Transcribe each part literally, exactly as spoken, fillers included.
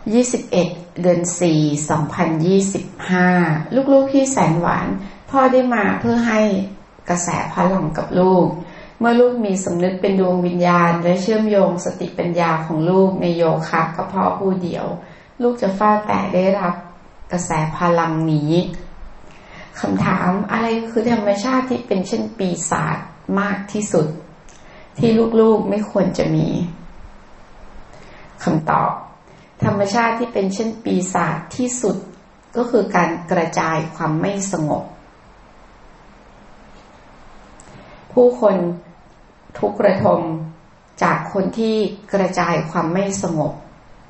ยี่สิบเอ็ดเดือนสี่ สองพันยี่สิบห้าลูกๆที่แสนหวานพ่อได้มาเพื่อให้กระแสพลังกับลูกเมื่อลูกมีสำนึกเป็นดวงวิญญาณและเชื่อมโยงสติปัญญาของลูกในโยคะกับพ่อผู้เดียวลูกจะฟาดแต่ได้รับกระแสพลังนี้คำถามอะไรคือธรรมชาติที่เป็นเช่นปีศาจมากที่สุดที่ลูกๆไม่ควรจะมีคำตอบธรรมชาติที่เป็นเช่นปีศาจที่สุดก็คือการกระจายความไม่สงบผู้คนทุกข์ระทมจากคนที่กระจายความไม่สงบ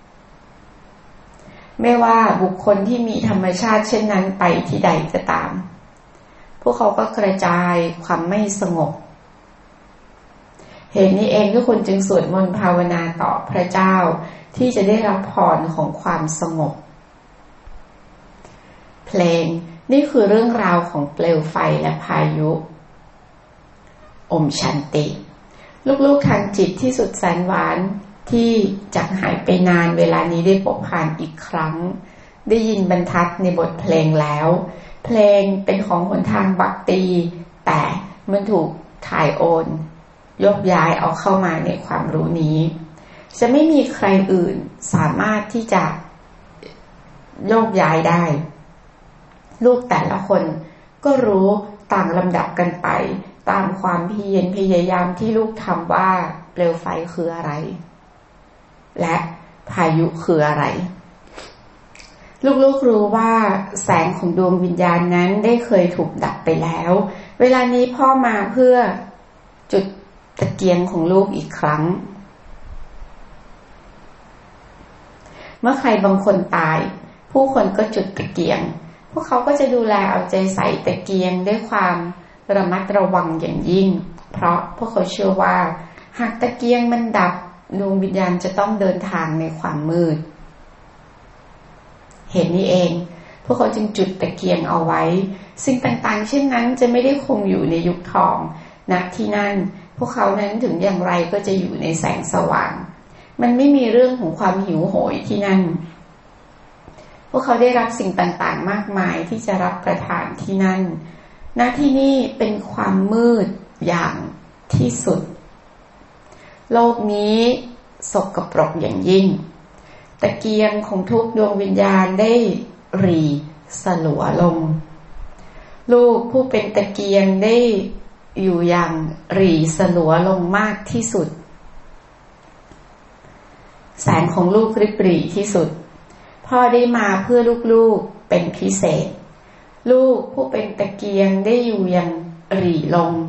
ไม่ว่าบุคคลที่มีธรรมชาติเช่นนั้นไปที่ใดก็ตามพวกเขาก็กระจายความไม่สงบเหตุนี้เองทุกคนจึงสวดมนต์ภาวนาต่อพระเจ้าที่จะได้รับพรของความสงบเพลงนี่คือเรื่องราวของเปลวไฟและพายุอมชันติลูกๆทางจิตที่สุดแสนหวานที่จากหายไปนานเวลานี้ได้พบผ่านอีกครั้งได้ยินบรรทัดในบทเพลงแล้วเพลงเป็นของหนทางบักตีแต่มันถูกถ่ายโอนยกย้ายเอาเข้ามาในความรู้นี้จะไม่มีใครอื่นสามารถที่จะโยกย้ายได้ลูกแต่ละคนก็รู้ต่างลำดับกันไปตามความเพียรพยายามที่ลูกทำว่าเปลวไฟคืออะไรและพายุคืออะไรลูกๆรู้ว่าแสงของดวงวิญญาณนั้นได้เคยถูกดับไปแล้วเวลานี้พ่อมาเพื่อจุดตะเกียงของลูกอีกครั้งเมื่อใครบางคนตายผู้คนก็จุดตะเกียงพวกเขาก็จะดูแลเอาใจใส่ตะเกียงด้วยความระมัดระวังอย่างยิ่งเพราะพวกเขาเชื่อว่าหากตะเกียงมันดับดวงวิญญาณจะต้องเดินทางในความมืดเหตุนี้เองพวกเขาจึงจุดตะเกียงเอาไว้สิ่งต่างๆเช่นนั้นจะไม่ได้คงอยู่ในยุคทองณที่นั่นพวกเขานั้นถึงอย่างไรก็จะอยู่ในแสงสว่างมันไม่มีเรื่องของความหิวโหยที่นั่นพวกเขาได้รับสิ่งต่างๆมากมายที่จะรับประทานที่นั่นณที่นี่เป็นความมืดอย่างที่สุดโลกนี้สกปรกอย่างยิ่งตะเกียงของทุกดวงวิญญาณได้หรี่สลัวลงลูกผู้เป็นตะเกียงได้อยู่อย่างหรี่สลัวลงมากที่สุดแสงของลูกริบหรี่ที่สุดพ่อได้มาเพื่อลูกๆเป็นพิเศษลูกผู้เป็นตะเกียงได้อยู่อย่างหรี่ลง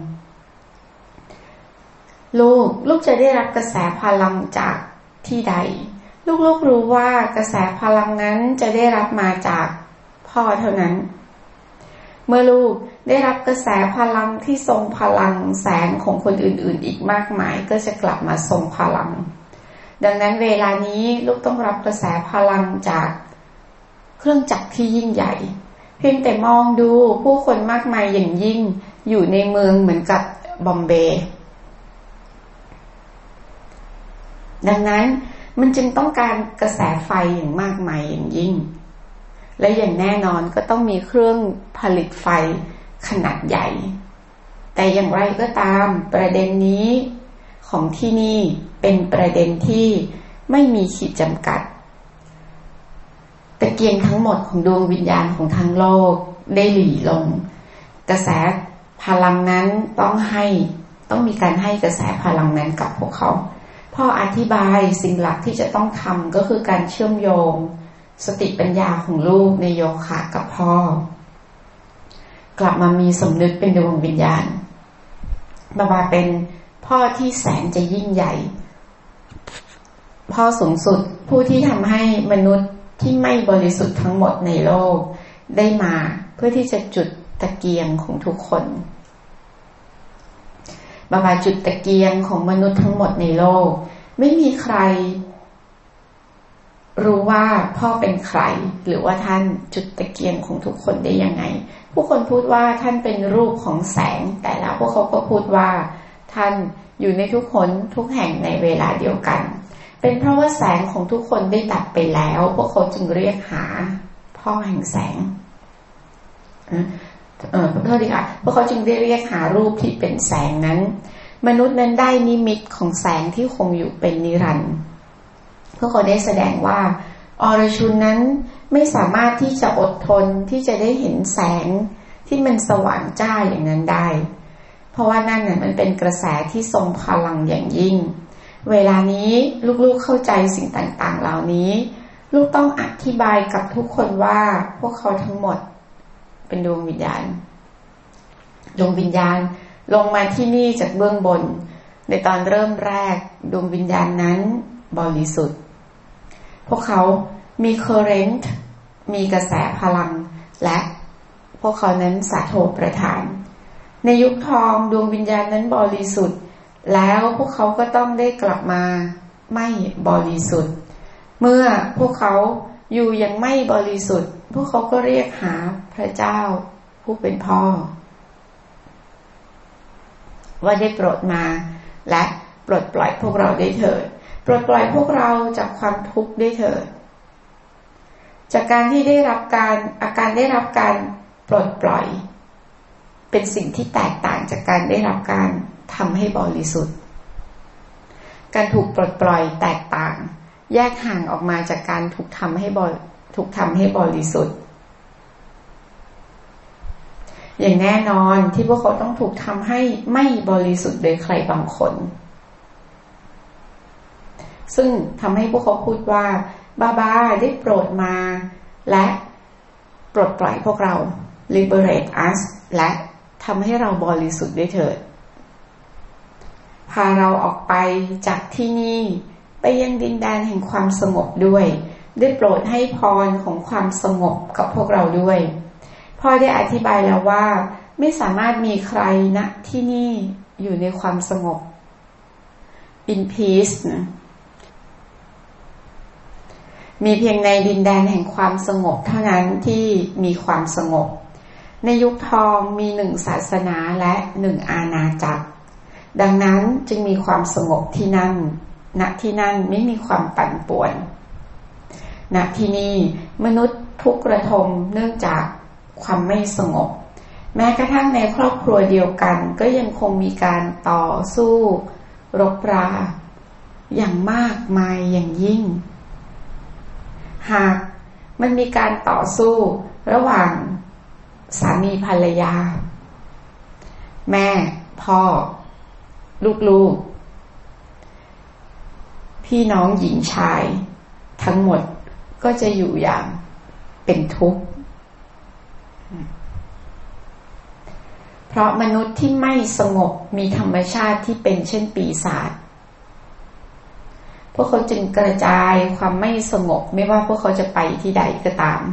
ลูกลูกจะได้รับกระแสพลังจากที่ใดลูกๆรู้ว่ากระแสพลังนั้นจะได้รับมาจากพ่อเท่านั้นเมื่อลูกได้รับกระแสพลังที่ทรงพลังแสงของคนอื่นๆอีกมากมายก็จะกลับมาทรงพลังดังนั้นเวลานี้ลูกต้องรับกระแสพลังจากเครื่องจักรที่ยิ่งใหญ่เพียงแต่มองดูผู้คนมากมายอย่างยิ่งอยู่ในเมืองเหมือนกับบอมเบย์ดังนั้นมันจึงต้องการกระแสไฟอย่างมากมายอย่างยิ่งและอย่างแน่นอนก็ต้องมีเครื่องผลิตไฟขนาดใหญ่แต่อย่างไรก็ตามประเด็นนี้ของที่นี่เป็นประเด็นที่ไม่มีขีดจำกัดตะเกียงทั้งหมดของดวงวิญญาณของทั้งโลกได้หลีลงกระแสพลังนั้นต้องให้ต้องมีการให้กระแสพลังนั้นกับพวกเขาพ่ออธิบายสิ่งหลักที่จะต้องทำก็คือการเชื่อมโยงสติปัญญาของลูกในโยคะกับพ่อกลับมามีสำนึกเป็นดวงวิญญาณบาบาเป็นพ่อที่แสนจะยิ่งใหญ่พ่อสูงสุดผู้ที่ทำให้มนุษย์ที่ไม่บริสุทธิ์ทั้งหมดในโลกได้มาเพื่อที่จะจุดตะเกียงของทุกคนบาบาจุดตะเกียงของมนุษย์ทั้งหมดในโลกไม่มีใครรู้ว่าพ่อเป็นใครหรือว่าท่านจุดตะเกียงของทุกคนได้ยังไงผู้คนพูดว่าท่านเป็นรูปของแสงแต่แล้วพวกเขาก็พูดว่าท่านอยู่ในทุกคนทุกแห่งในเวลาเดียวกันเป็นเพราะว่าแสงของทุกคนได้ดับไปแล้วพวกเขาจึงเรียกหาพ่อแห่งแสงเออโทษทีค่ะพวกเขาจึงได้เรียกหารูปที่เป็นแสงนั้นมนุษย์นั้นได้นิมิตของแสงที่คงอยู่เป็นนิรันดร์พวกเขาได้แสดงว่าอรชุนนั้นไม่สามารถที่จะอดทนที่จะได้เห็นแสงที่มันสว่างจ้าอย่างนั้นได้เพราะว่านั่นน่ะมันเป็นกระแสที่ทรงพลังอย่างยิ่งเวลานี้ลูกๆเข้าใจสิ่งต่างๆเหล่านี้ลูกต้องอธิบายกับทุกคนว่าพวกเขาทั้งหมดเป็นดวงวิญญาณดวงวิญญาณลงมาที่นี่จากเบื้องบนในตอนเริ่มแรกดวงวิญญาณนั้นบริสุทธิ์พวกเขามีเคอร์เรนต์มีกระแสพลังและพวกเขานั้นสาโทประทานในยุคทองดวงวิญญาณนั้นบริสุทธิ์แล้วพวกเขาก็ต้องได้กลับมาไม่บริสุทธิ์เมื่อพวกเขาอยู่ยังไม่บริสุทธิ์พวกเขาก็เรียกหาพระเจ้าผู้เป็นพ่อว่าได้โปรดมาและปลดปล่อยพวกเราได้เถิดปลดปล่อยพวกเราจากความทุกข์ได้เถิดจากการที่ได้รับการอาการได้รับการปลดปล่อยเป็นสิ่งที่แตกต่างจากการได้รับการทำให้บริสุทธิ์การถูกปลดปล่อยแตกต่างแยกห่างออกมาจากการถูกทำให้บริถูกทำให้บริสุทธิ์อย่างแน่นอนที่พวกเขาต้องถูกทำให้ไม่บริสุทธิ์โดยใครบางคนซึ่งทำให้พวกเขาพูดว่าบาบาได้โปรดมาและปลดปล่อยพวกเรา liberate us และทำให้เราบริสุทธิ์ได้เถิดพาเราออกไปจากที่นี่ไปยังดินแดนแห่งความสงบด้วยได้โปรดให้พรของความสงบกับพวกเราด้วยพ่อได้อธิบายแล้วว่าไม่สามารถมีใครณที่นี่อยู่ในความสงบ in peace นะมีเพียงในดินแดนแห่งความสงบเท่านั้นที่มีความสงบในยุคทองมีหนึ่งศาสนาและหนึ่งอาณาจักรดังนั้นจึงมีความสงบที่นั่นณที่นั่นไม่มีความปั่นป่วนณที่นี่มนุษย์ทุกข์ระทมเนื่องจากความไม่สงบแม้กระทั่งในครอบครัวเดียวกันก็ยังคงมีการต่อสู้รบราอย่างมากมายอย่างยิ่งหากมันมีการต่อสู้ระหว่างสามีภรรยาแม่พ่อลูกๆพี่น้องหญิงชายทั้งหมดก็จะอยู่อย่างเป็นทุกข์เพราะมนุษย์ที่ไม่สงบมีธรรมชาติที่เป็นเช่นปีศาจพวกเขาจึงกระจายความไม่สงบไม่ว่าพวกเขาจะไปที่ใดก็ตาม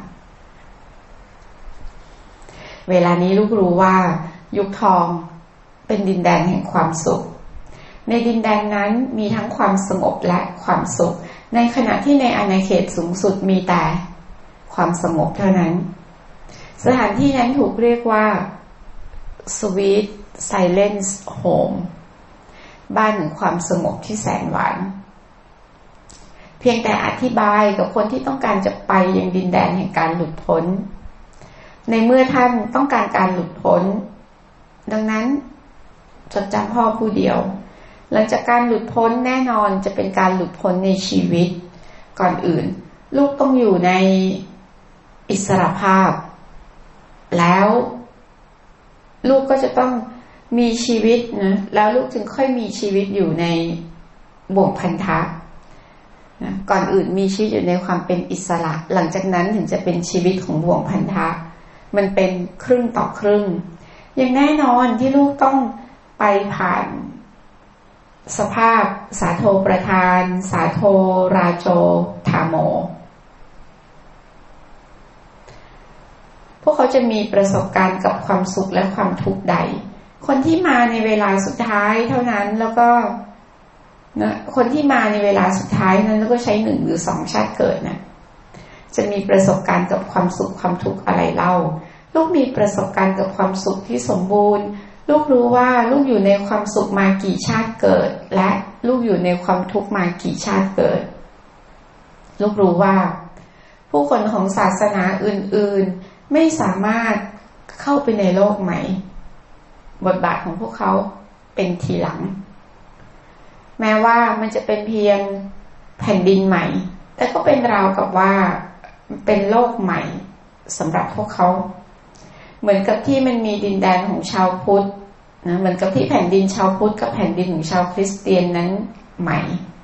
เวลานี้ลูกรู้ว่ายุคทองเป็นดินแดนแห่งความสุขในดินแดนนั้นมีทั้งความสงบและความสุขในขณะที่ในอาณาเขตสูงสุดมีแต่ความสงบเท่านั้นสถานที่นั้นถูกเรียกว่า Sweet Silence Home บ้านแห่งความสงบที่แสนหวานเพียงแต่อธิบายกับคนที่ต้องการจะไปยังดินแดนแห่งการหลุดพ้นในเมื่อท่านต้องการการหลุดพ้นดังนั้นจดจำพ่อผู้เดียวหลังจากการหลุดพ้นแน่นอนจะเป็นการหลุดพ้นในชีวิตก่อนอื่นลูกต้องอยู่ในอิสรภาพแล้วลูกก็จะต้องมีชีวิตนะแล้วลูกจึงค่อยมีชีวิตอยู่ในบ่วงพันธะนะก่อนอื่นมีชีวิตอยู่ในความเป็นอิสระหลังจากนั้นถึงจะเป็นชีวิตของบ่วงพันธะมันเป็นครึ่งต่อครึ่งอย่างแน่นอนที่ลูกต้องไปผ่านสภาพสาโทประทานสาโทราโจธาโมพวกเขาจะมีประสบการณ์กับความสุขและความทุกข์ใดคนที่มาในเวลาสุดท้ายเท่านั้นแล้วก็นะคนที่มาในเวลาสุดท้ายนั้นแล้วก็ใช้หนึ่งหรือสองชาติเกิดนะจะมีประสบการณ์กับความสุขความทุกข์อะไรเล่าลูกมีประสบการณ์กับความสุขที่สมบูรณ์ลูกรู้ว่าลูกอยู่ในความสุขมากี่ชาติเกิดและลูกอยู่ในความทุกข์มากี่ชาติเกิดลูกรู้ว่าผู้คนของศาสนาอื่นๆไม่สามารถเข้าไปในโลกใหม่บทบาทของพวกเขาเป็นทีหลังแม้ว่ามันจะเป็นเพียงแผ่นดินใหม่แต่ก็เป็นราวกับว่าเป็นโลกใหม่สำหรับพวกเขาเหมือนกับที่มันมีดินแดนของชาวพุทธนะเหมือนกับที่แผ่นดินชาวพุทธกับแผ่นดินของชาวคริสเตียนนั้นใหม่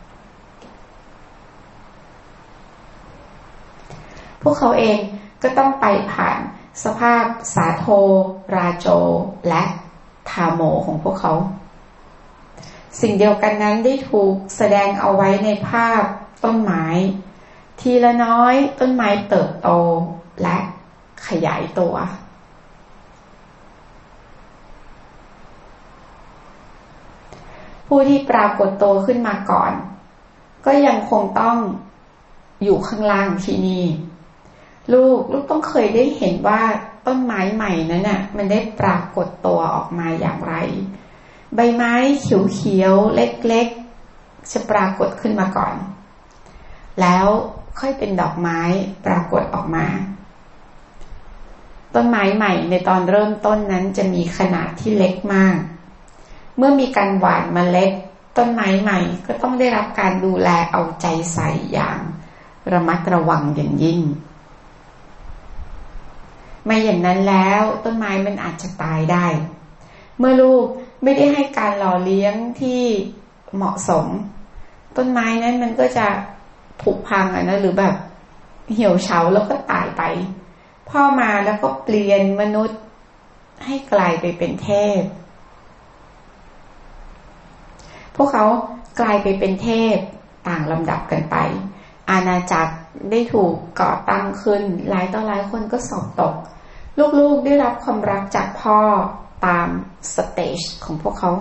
พวกเขาเองก็ต้องไปผ่านสภาพสาโทราโจและทาโมของพวกเขาสิ่งเดียวกันนั้นได้ถูกแสดงเอาไว้ในภาพต้นไม้ทีละน้อยต้นไม้เติบโตและขยายตัวผู้ที่ปรากฏตัวขึ้นมาก่อนก็ยังคงต้องอยู่ข้างล่างที่นี่ลูกลูกต้องเคยได้เห็นว่าต้นไม้ใหม่นั้นน่ะมันได้ปรากฏตัวออกมาอย่างไรใบไม้เขียวๆเล็กๆจะปรากฏขึ้นมาก่อนแล้วค่อยเป็นดอกไม้ปรากฏออกมาต้นไม้ใหม่ในตอนเริ่มต้นนั้นจะมีขนาดที่เล็กมากเมื่อมีการหว่านเมล็ดต้นไม้ใหม่ก็ต้องได้รับการดูแลเอาใจใส่อย่างระมัดระวังอย่างยิ่งไม่อย่างนั้นแล้วต้นไม้มันอาจจะตายได้เมื่อลูกไม่ได้ให้การหล่อเลี้ยงที่เหมาะสมต้นไม้นั้นมันก็จะผุพังอ่ะนะหรือแบบเหี่ยวเฉาแล้วก็ตายไปพ่อมาแล้วก็เปลี่ยนมนุษย์ให้กลายไปเป็นเทพพวกเขากลายไปเป็นเทพต่างลำดับกันไปอาณาจักรได้ถูกก่อตั้งขึ้นหลายต่อหลายคนก็สอบตกลูกๆได้รับความรักจากพ่อตามสเตจของพวกเขา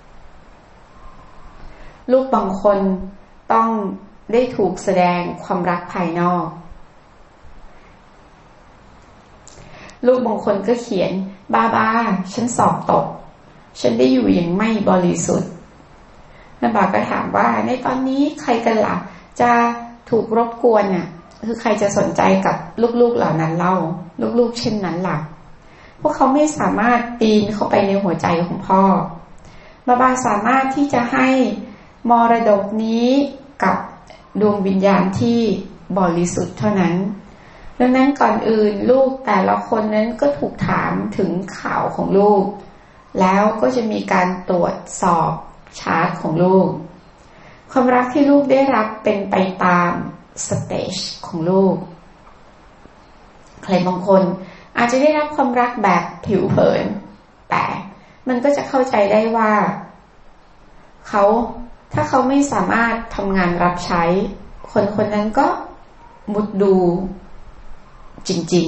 ลูกบางคนต้องได้ถูกแสดงความรักภายนอกลูกบางคนก็เขียนบ้าบ้าฉันสอบตกฉันได้อยู่อย่างไม่บริสุทธิ์แม่บาก็ถามว่าในตอนนี้ใครกันล่ะจะถูกรบกวนเนี่ยคือใครจะสนใจกับลูกๆเหล่านั้นเล่าลูกๆเช่นนั้นล่ะพวกเขาไม่สามารถปีนเข้าไปในหัวใจของพ่อบาบาสามารถที่จะให้มรดกนี้กับดวงวิญญาณที่บริสุทธิ์เท่านั้นดังนั้นก่อนอื่นลูกแต่ละคนนั้นก็ถูกถามถึงข่าวของลูกแล้วก็จะมีการตรวจสอบชาร์ตของลูกความรักที่ลูกได้รับเป็นไปตามสเตจของลูกใครบางคนอาจจะได้รับความรักแบบผิวเผินแต่มันก็จะเข้าใจได้ว่าเขาถ้าเขาไม่สามารถทำงานรับใช้คนคนนั้นก็มุดดูจริง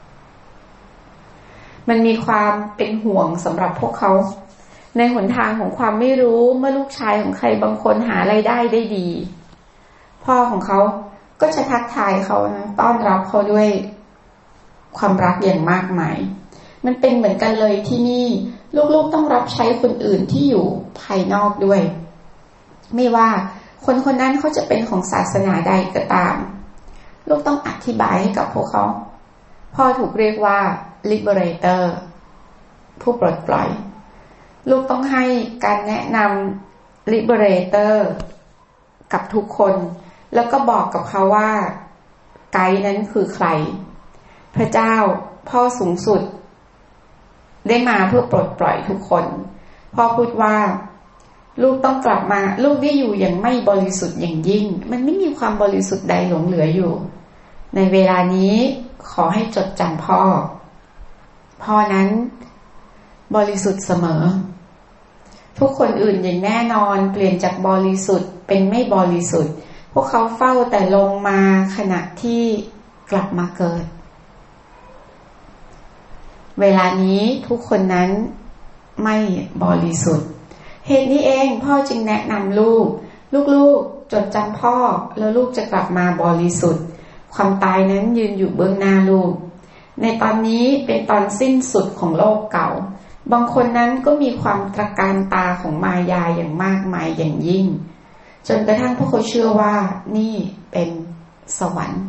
ๆมันมีความเป็นห่วงสำหรับพวกเขาในหนทางของความไม่รู้เมื่อลูกชายของใครบางคนหารายได้ได้ดีพ่อของเขาก็จะทักทายเขานะต้อนรับเขาด้วยความรักอย่างมากมายมันเป็นเหมือนกันเลยที่นี่ลูกๆต้องรับใช้คนอื่นที่อยู่ภายนอกด้วยไม่ว่าคนคนนั้นเขาจะเป็นของศาสนาใดก็ตามลูกต้องอธิบายให้กับพวกเขาพ่อถูกเรียกว่า liberator ผู้ปลดปล่อยลูกต้องให้การแนะนำ liberator กับทุกคนแล้วก็บอกกับเขาว่าไกด์นั้นคือใครพระเจ้าพ่อสูงสุดได้มาเพื่อปลดปล่อยทุกคนพ่อพูดว่าลูกต้องกลับมาลูกได้อยู่อย่างไม่บริสุทธิ์อย่างยิ่งมันไม่มีความบริสุทธิ์ใดหลงเหลืออยู่ในเวลานี้ขอให้จดจำพ่อพ่อนั้นบริสุทธิ์เสมอทุกคนอื่นอย่างแน่นอนเปลี่ยนจากบริสุทธิ์เป็นไม่บริสุทธิ์พวกเขาเฝ้าแต่ลงมาขณะที่กลับมาเกิดเวลานี้ทุกคนนั้นไม่บริสุทธิ์เหตุนี้เองพ่อจึงแนะนำลูกลูกๆจดจำพ่อแล้วลูกจะกลับมาบริสุทธิ์ความตายนั้นยืนอยู่เบื้องหน้าลูกในตอนนี้เป็นตอนสิ้นสุดของโลกเก่าบางคนนั้นก็มีความตระการตาของมายาอย่างมากมายอย่างยิ่งจนกระทั่งพวกเขาเชื่อว่านี่เป็นสวรรค์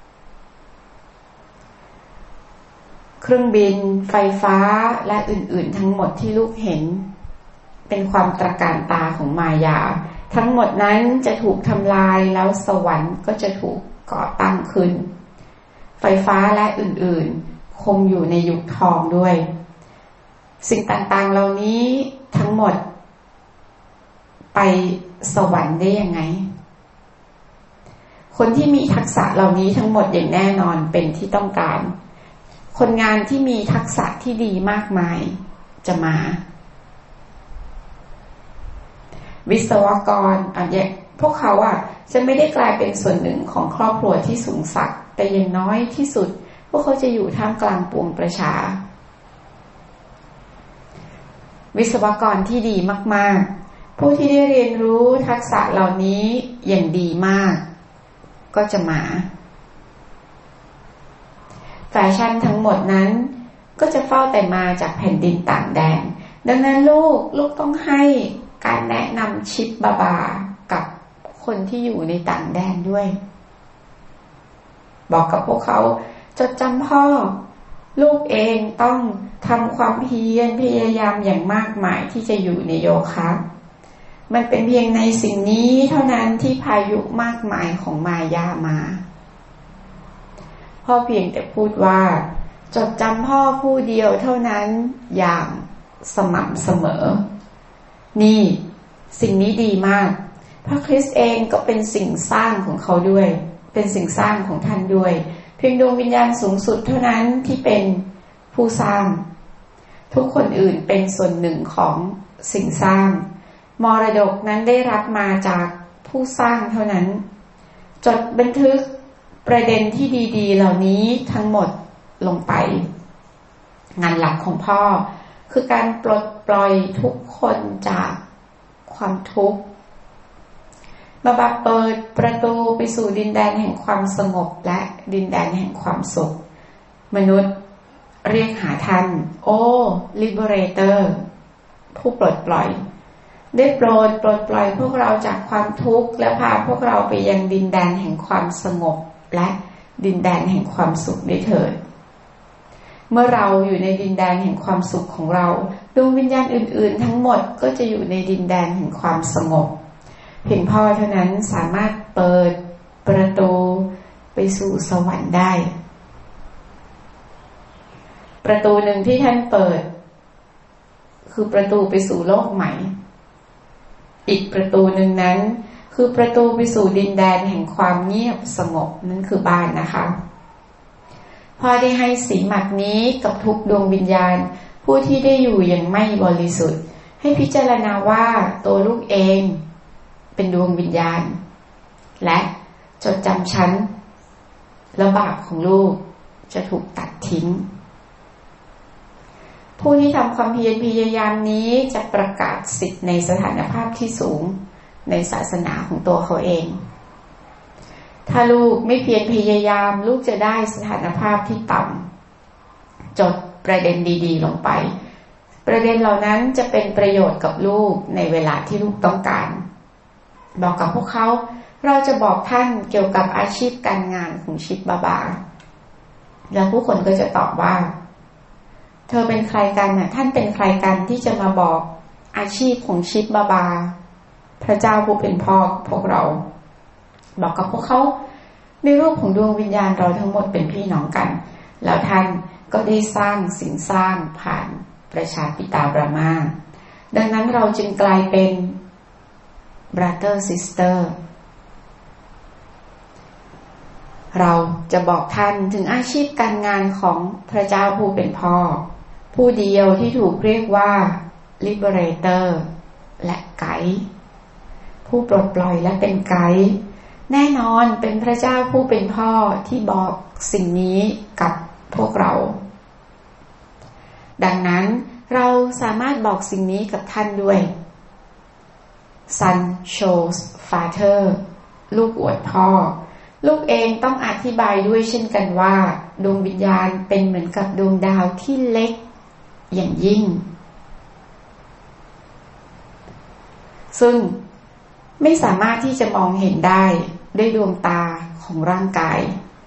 เครื่องบินไฟฟ้าและอื่นๆทั้งหมดที่ลูกเห็นเป็นความตระการตาของมายาทั้งหมดนั้นจะถูกทำลายแล้วสวรรค์ก็จะถูกก่อตั้งขึ้นไฟฟ้าและอื่นๆคงอยู่ในยุคทองด้วยสิ่งต่างๆเหล่านี้ทั้งหมดไปสวรรค์ได้ยังไงคนที่มีทักษะเหล่านี้ทั้งหมดอย่างแน่นอนเป็นที่ต้องการคนงานที่มีทักษะที่ดีมากมายจะมาวิศวกรอันเนี้ยพวกเขาอ่ะจะไม่ได้กลายเป็นส่วนหนึ่งของครอบครัวที่สูงสักแต่อย่างน้อยที่สุดพวกเขาจะอยู่ท่ามกลางปวงประชาวิศวกรที่ดีมากๆผู้ที่ได้เรียนรู้ทักษะเหล่านี้อย่างดีมากก็จะมาแฟชั่นทั้งหมดนั้นก็จะเฝ้าแต่มาจากแผ่นดินต่างแดนดังนั้นลูกลูกต้องให้การแนะนำชิปบาบากับคนที่อยู่ในต่างแดนด้วยบอกกับพวกเขาจดจำพ่อลูกเองต้องทำความเพียรพยายามอย่างมากมายที่จะอยู่ในโยคะมันเป็นเพียงในสิ่งนี้เท่านั้นที่พายุมากมายของมายามาพ่อเพียงแต่พูดว่าจดจำพ่อผู้เดียวเท่านั้นอย่างสม่ำเสมอนี่สิ่งนี้ดีมากพระคริสต์เองก็เป็นสิ่งสร้างของเขาด้วยเป็นสิ่งสร้างของท่านด้วยเพียงดวงวิญญาณสูงสุดเท่านั้นที่เป็นผู้สร้างทุกคนอื่นเป็นส่วนหนึ่งของสิ่งสร้างมรดกนั้นได้รับมาจากผู้สร้างเท่านั้นจดบันทึกประเด็นที่ดีๆเหล่านี้ทั้งหมดลงไปงานหลักของพ่อคือการปลดปล่อยทุกคนจากความทุกข์บาบาเปิดประตูไปสู่ดินแดนแห่งความสงบและดินแดนแห่งความสุขมนุษย์เรียกหาท่านโอ้ Liberator ผู้ปลดปล่อยได้โปรดปลดปล่อยพวกเราจากความทุกข์และพาพวกเราไปยังดินแดนแห่งความสงบและดินแดนแห่งความสุขได้เถิดเมื่อเราอยู่ในดินแดนแห่งความสุขของเราดวงวิญญาณอื่นๆทั้งหมดก็จะอยู่ในดินแดนแห่งความสงบเพียงพ่อเท่านั้นสามารถเปิดประตูไปสู่สวรรค์ได้ประตูหนึ่งที่ท่านเปิดคือประตูไปสู่โลกใหม่อีกประตูหนึ่งนั้นคือประตูไปสู่ดินแดนแห่งความเงียบสงบนั่นคือบ้านนะคะพ่อได้ให้สีหมัดนี้กับทุกดวงวิญญาณผู้ที่ได้อยู่อย่างไม่บริสุทธิ์ให้พิจารณาว่าตัวลูกเองเป็นดวงวิญญาณและจดจำฉันและบาปของลูกจะถูกตัดทิ้งผู้ที่ทำความเพียรพยายามนี้จะประกาศสิทธิ์ในสถานภาพที่สูงในศาสนาของตัวเขาเองถ้าลูกไม่เพียรพยายามลูกจะได้สถานภาพที่ต่ำจดประเด็นดีๆลงไปประเด็นเหล่านั้นจะเป็นประโยชน์กับลูกในเวลาที่ลูกต้องการบอกกับพวกเขาเราจะบอกท่านเกี่ยวกับอาชีพการงานของชิปบาบาแล้วผู้คนก็จะตอบว่าเธอเป็นใครกันน่ะท่านเป็นใครกันที่จะมาบอกอาชีพของชิปบาบาพระเจ้าผู้เป็นพ่อพวกเราบอกกับพวกเขาในรูปของดวงวิญญาณเราทั้งหมดเป็นพี่น้องกันแล้วท่านก็ได้สร้างสิ่งสร้างผ่านประชาปิตาบรามาดังนั้นเราจึงกลายเป็น brother sister เราจะบอกท่านถึงอาชีพการงานของพระเจ้าผู้เป็นพ่อผู้เดียวที่ถูกเรียกว่า liberator และไกด์ผู้ปลดปล่อยและเป็นไกด์แน่นอนเป็นพระเจ้าผู้เป็นพ่อที่บอกสิ่งนี้กับพวกเราดังนั้นเราสามารถบอกสิ่งนี้กับท่านด้วย Son shows Father ลูกอวดพ่อลูกเองต้องอธิบายด้วยเช่นกันว่าดวงวิญญาณเป็นเหมือนกับดวงดาวที่เล็กอย่างยิ่งซึ่งไม่สามารถที่จะมองเห็นได้ด้วยดวงตาของร่างกาย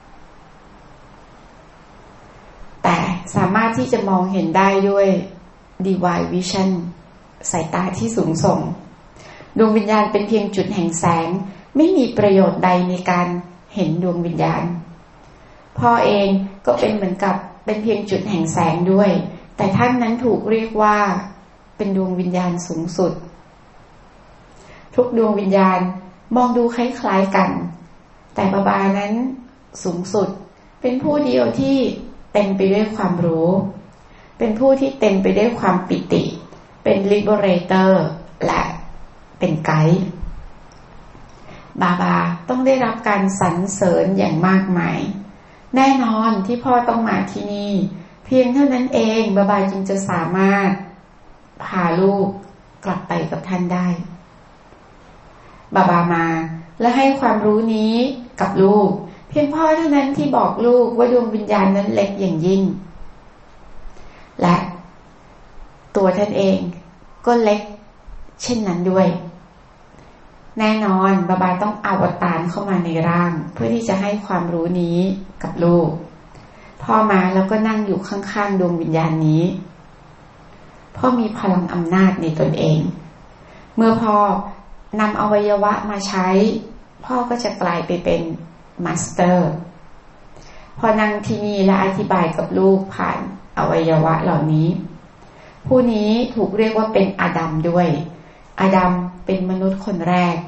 แต่สามารถที่จะมองเห็นได้ด้วย Divine Vision สายตาที่สูงส่งดวงวิญญาณเป็นเพียงจุดแห่งแสงไม่มีประโยชน์ใดในการเห็นดวงวิญญาณพ่อเองก็เป็นเหมือนกับเป็นเพียงจุดแห่งแสงด้วยแต่ท่านนั้นถูกเรียกว่าเป็นดวงวิญญาณสูงสุดทุกดวงวิญญาณมองดูคล้ายๆกันแต่บาบานั้นสูงสุดเป็นผู้เดียวที่เต็มไปด้วยความรู้เป็นผู้ที่เต็มไปด้วยความปิติเป็น Liberator และเป็นไกด์บาบาต้องได้รับการสรรเสริญอย่างมากมายแน่นอนที่พ่อต้องมาที่นี่เพียงเท่านั้นเองบาบาจึงจะสามารถพาลูกกลับไปกับท่านได้บาบามาและให้ความรู้นี้กับลูกเพียงพ่อเท่านั้นที่บอกลูกว่าดวงวิญญาณนั้นเล็กอย่างยิ่งและตัวท่านเองก็เล็กเช่นนั้นด้วยแน่นอนบาบาต้องอวตารเข้ามาในร่างเพื่อที่จะให้ความรู้นี้กับลูกพ่อมาแล้วก็นั่งอยู่ข้างๆดวงวิญญาณนี้พ่อมีพลังอำนาจในตนเองเมื่อพ่อนำอวัยวะมาใช้พ่อก็จะกลายไปเป็นมาสเตอร์พอนั่งที่นี่และอธิบายกับลูกผ่านอวัยวะเหล่านี้ผู้นี้ถูกเรียกว่าเป็นอาดัมด้วยอาดัมเป็นมนุษย์คนแรก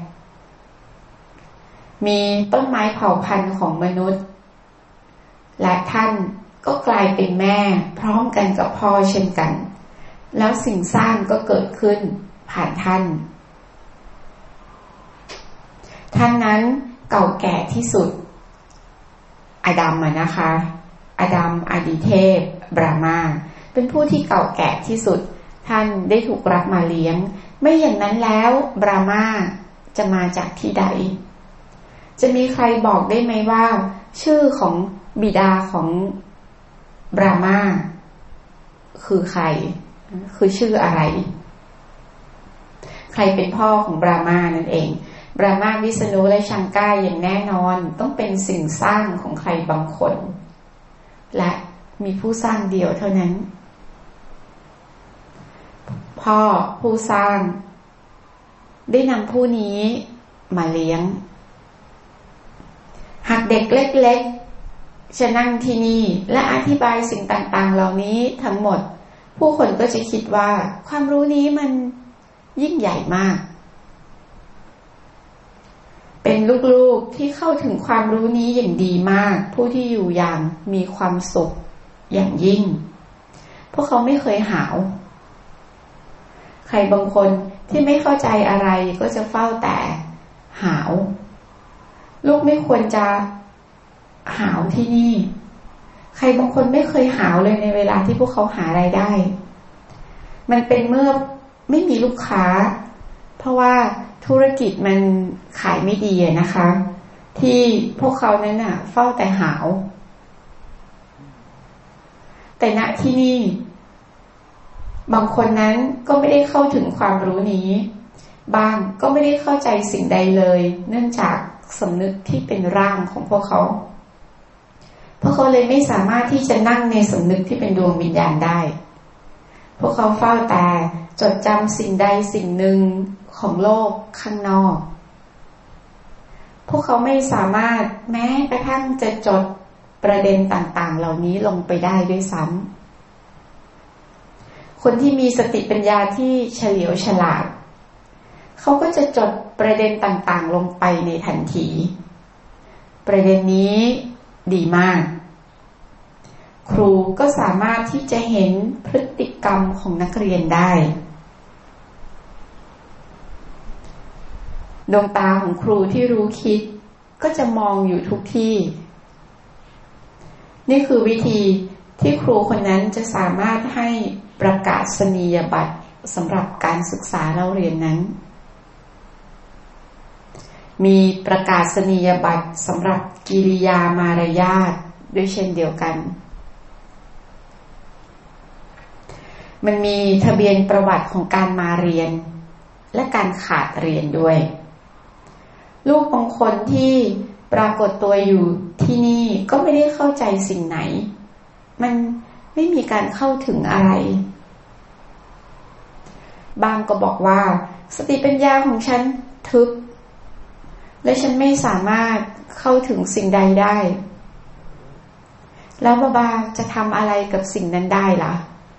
มีต้นไม้เผ่าพันธุ์ของมนุษย์และท่านก็กลายเป็นแม่พร้อมกันกับพ่อเช่นกันแล้วสิ่งสร้างก็เกิดขึ้นผ่านท่านท่านนั้นเก่าแก่ที่สุดอาดัมอะนะคะอาดัมอาดิเทพบรามาเป็นผู้ที่เก่าแก่ที่สุดท่านได้ถูกรับมาเลี้ยงไม่อย่างนั้นแล้วบรามาจะมาจากที่ใดจะมีใครบอกได้ไหมว่าชื่อของบิดาของบรามาคือใครคือชื่ออะไรใครเป็นพ่อของบรามานั่นเองบรามาวิษณุและชังก้าอย่างแน่นอนต้องเป็นสิ่งสร้างของใครบางคนและมีผู้สร้างเดียวเท่านั้นพ่อผู้สร้างได้นำผู้นี้มาเลี้ยงหากเด็กเล็กๆจะนั่งที่นี่และอธิบายสิ่งต่างๆเหล่านี้ทั้งหมดผู้คนก็จะคิดว่าความรู้นี้มันยิ่งใหญ่มากเป็นลูกๆที่เข้าถึงความรู้นี้อย่างดีมากผู้ที่อยู่อย่างมีความสุขอย่างยิ่งพวกเขาไม่เคยหาวใครบางคนที่ไม่เข้าใจอะไรก็จะเฝ้าแต่หาวลูกไม่ควรจะหาวที่นี่ใครบางคนไม่เคยหาวเลยในเวลาที่พวกเขาหารายได้มันเป็นเมื่อไม่มีลูกค้าเพราะว่าธุรกิจมันขายไม่ดีนะคะที่พวกเขานั้นน่ะเฝ้าแต่หาวแต่ณที่นี่บางคนนั้นก็ไม่ได้เข้าถึงความรู้นี้บางก็ไม่ได้เข้าใจสิ่งใดเลยเนื่องจากสำนึกที่เป็นร่างของพวกเขาพวกเขาเลยไม่สามารถที่จะนั่งในสำนึกที่เป็นดวงวิญญาณได้พวกเขาเฝ้าแต่จดจำสิ่งใดสิ่งหนึ่งของโลกข้างนอกพวกเขาไม่สามารถแม้กระทั่งจะจดประเด็นต่างๆเหล่านี้ลงไปได้ด้วยซ้ำคนที่มีสติปัญญาที่เฉลียวฉลาดเขาก็จะจดประเด็นต่างๆลงไปในทันทีประเด็นนี้ดีมากครูก็สามารถที่จะเห็นพฤติกรรมของนักเรียนได้ดวงตาของครูที่รู้คิดก็จะมองอยู่ทุกที่นี่คือวิธีที่ครูคนนั้นจะสามารถให้ประกาศนียบัตรสำหรับการศึกษาเล่าเรียนนั้นมีประกาศนียบัตรสำหรับกิริยามารยาทด้วยเช่นเดียวกันมันมีทะเบียนประวัติของการมาเรียนและการขาดเรียนด้วยลูกบางคนที่ปรากฏตัวอยู่ที่นี่ก็ไม่ได้เข้าใจสิ่งไหนมันไม่มีการเข้าถึงอะไรบางก็บอกว่าสติปัญญาของฉันทึบและฉันไม่สามารถเข้าถึงสิ่งใดได้แล้วบาบาจะทำอะไรกับสิ่งนั้นได้ล่ะ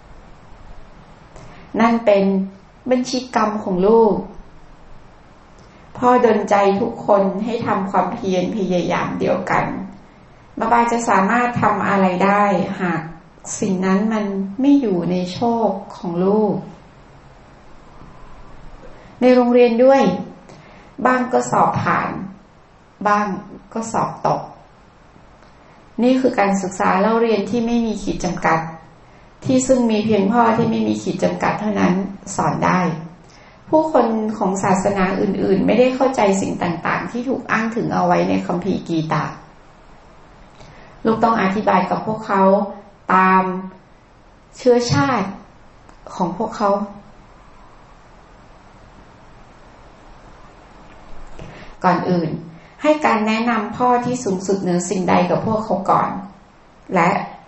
นั่นเป็นบัญชีกรรมของลูกพ่อดลใจทุกคนให้ทำความเพียรพยายามเดียวกันบาบาจะสามารถทำอะไรได้หากสิ่งนั้นมันไม่อยู่ในโชคของลูกในโรงเรียนด้วยบ้างก็สอบผ่านบ้างก็สอบตกนี่คือการศึกษาเล่าเรียนที่ไม่มีขีดจำกัดที่ซึ่งมีเพียงพ่อที่ไม่มีขีดจำกัดเท่านั้นสอนได้ผู้คนของศาสนาอื่นๆไม่ได้เข้าใจสิ่งต่างๆที่ถูกอ้างถึงเอาไว้ในคัมภีร์กีตาลูกต้องอธิบายกับพวกเขาตามเชื้อชาติของพวกเขาก่อนอื่นให้การแนะนำพ่อที่สูงสุดเหนือสิ่งใดกับพวกเขาก่อนและ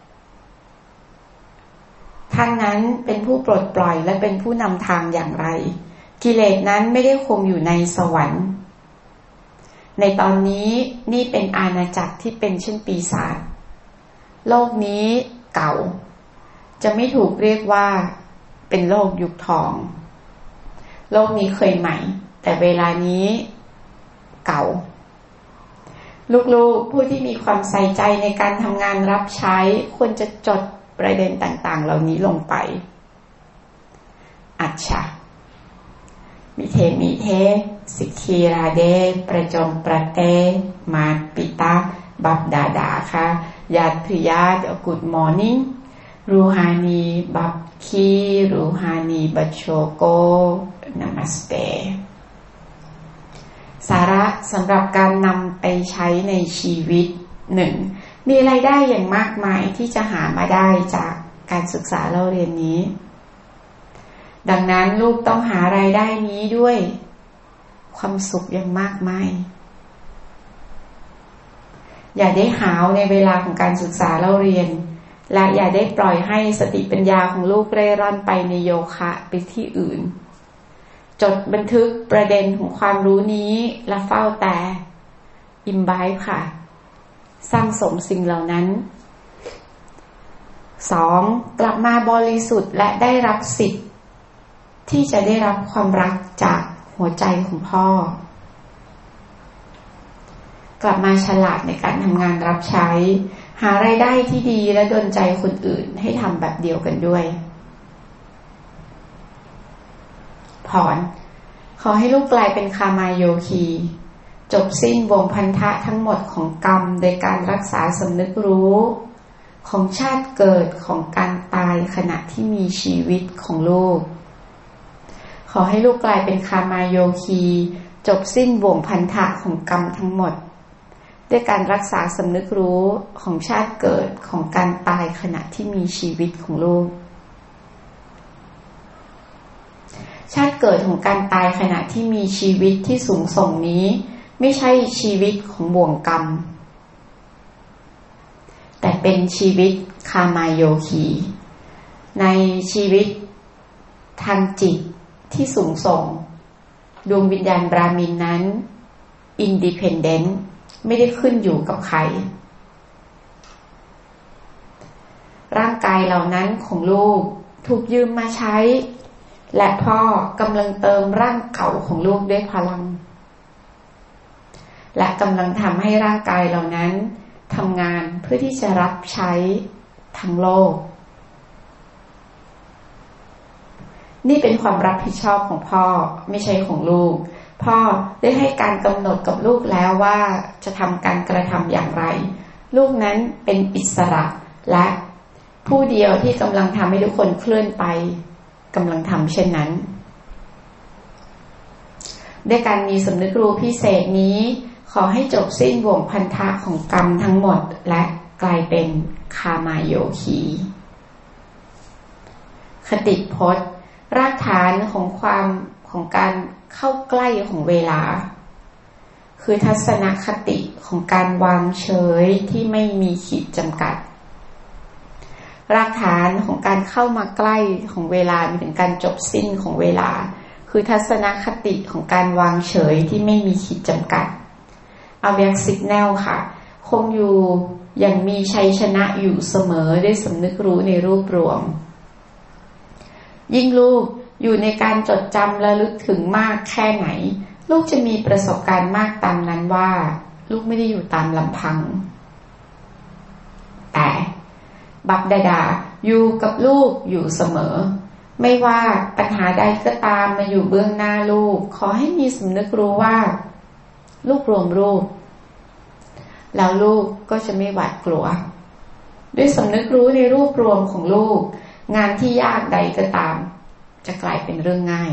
ท่านนั้นเป็นผู้ปลดปล่อยและเป็นผู้นำทางอย่างไรกิเลสนั้นไม่ได้คงอยู่ในสวรรค์ในตอนนี้นี่เป็นอาณาจักรที่เป็นเช่นปีศาจโลกนี้เก่าจะไม่ถูกเรียกว่าเป็นโลกยุคทองโลกนี้เคยใหม่แต่เวลานี้เก่าลูกๆผู้ที่มีความใส่ใจในการทำงานรับใช้ควรจะจดประเด็นต่างๆเหล่านี้ลงไปอัจฉะมิเทมิเทสิกขีราเดประจงประเตมาปิตาบับดาดาค่ะญาติพยาติกูดมอร์นิ่งรูฮานีบับคีรูฮานีบัชโชโกนามัสเตสาระสำหรับการนำไปใช้ในชีวิตหนึ่งมีรายได้อย่างมากมายที่จะหามาได้จากการศึกษาเล่าเรียนนี้ดังนั้นลูกต้องหารายได้นี้ด้วยความสุขอย่างมากมายอย่าได้หาวในเวลาของการศึกษาเล่าเรียนและอย่าได้ปล่อยให้สติปัญญาของลูกเร่ร่อนไปในโยคะไปที่อื่นจดบันทึกประเด็นของความรู้นี้และเฝ้าแต่อิมไบฟ์ค่ะสร้างสมสิ่งเหล่านั้นสองกลับมาบริสุทธิ์และได้รับสิทธิ์ที่จะได้รับความรักจากหัวใจของพ่อกลับมาฉลาดในการทำงานรับใช้หารายได้ที่ดีและดลใจคนอื่นให้ทำแบบเดียวกันด้วยพรขอให้ลูกกลายเป็นคามายโยคีจบสิ้นวงพันธะทั้งหมดของกรรมโดยการรักษาสำนึกรู้ของชาติเกิดของการตายขณะที่มีชีวิตของลูกขอให้ลูกกลายเป็นคามายโยคีจบสิ้นวงพันธะของกรรมทั้งหมดด้วยการรักษาสำนึกรู้ของชาติเกิดของการตายขณะที่มีชีวิตของลูกชาติเกิดของการตายขณะที่มีชีวิตที่สูงส่งนี้ไม่ใช่ชีวิตของบ่วงกรรมแต่เป็นชีวิตคามายโยคีในชีวิตทางจิตที่สูงส่งดวงวิญญาณบรามินนั้นอินดิเพนเดนต์ไม่ได้ขึ้นอยู่กับใครร่างกายเหล่านั้นของลูกถูกยืมมาใช้และพ่อกำลังเติมร่างเก่าของลูกด้วยพลังและกำลังทำให้ร่างกายเหล่านั้นทำงานเพื่อที่จะรับใช้ทั้งโลกนี่เป็นความรับผิดชอบของพ่อไม่ใช่ของลูกพ่อได้ให้การกำหนดกับลูกแล้วว่าจะทำการกระทำอย่างไรลูกนั้นเป็นอิสระและผู้เดียวที่กำลังทำให้ทุกคนเคลื่อนไปกำลังทำเช่นนั้นด้วยการมีสำนึกรู้พิเศษนี้ขอให้จบสิ้นวงพันธะของกรรมทั้งหมดและกลายเป็นคามายโยคีคติพจน์รากฐานของความของการเข้าใกล้ของเวลาคือทัศนคติของการวางเฉยที่ไม่มีขีดจำกัดรากฐานของการเข้ามาใกล้ของเวลาถึงการจบสิ้นของเวลาคือทัศนคติของการวางเฉยที่ไม่มีขีดจำกัดเอาแบ็กซิกแนลค่ะคงอยู่อย่างมีชัยชนะอยู่เสมอด้วยสำนึกรู้ในรูปรวมยิ่งลูกอยู่ในการจดจำระลึกถึงมากแค่ไหนลูกจะมีประสบการณ์มากตามนั้นว่าลูกไม่ได้อยู่ตามลำพังแต่บัพดาดาอยู่กับลูกอยู่เสมอไม่ว่าปัญหาใดก็ตามมาอยู่เบื้องหน้าลูกขอให้มีสำนึกรู้ว่าลูกรวมรูปแล้วลูกก็จะไม่หวาดกลัวด้วยสำนึกรู้ในรูปรวมของลูกงานที่ยากใดก็ตามจะกลายเป็นเรื่องง่าย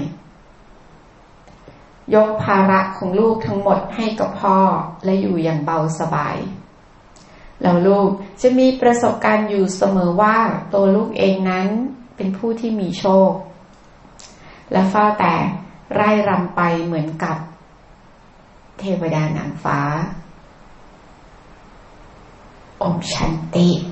ยกภาระของลูกทั้งหมดให้กับพ่อและอยู่อย่างเบาสบายแล้วลูกจะมีประสบการณ์อยู่เสมอว่าตัวลูกเองนั้นเป็นผู้ที่มีโชคและเฝ้าแต่ไร่รำไปเหมือนกับเทวดานางฟ้า Om Shanti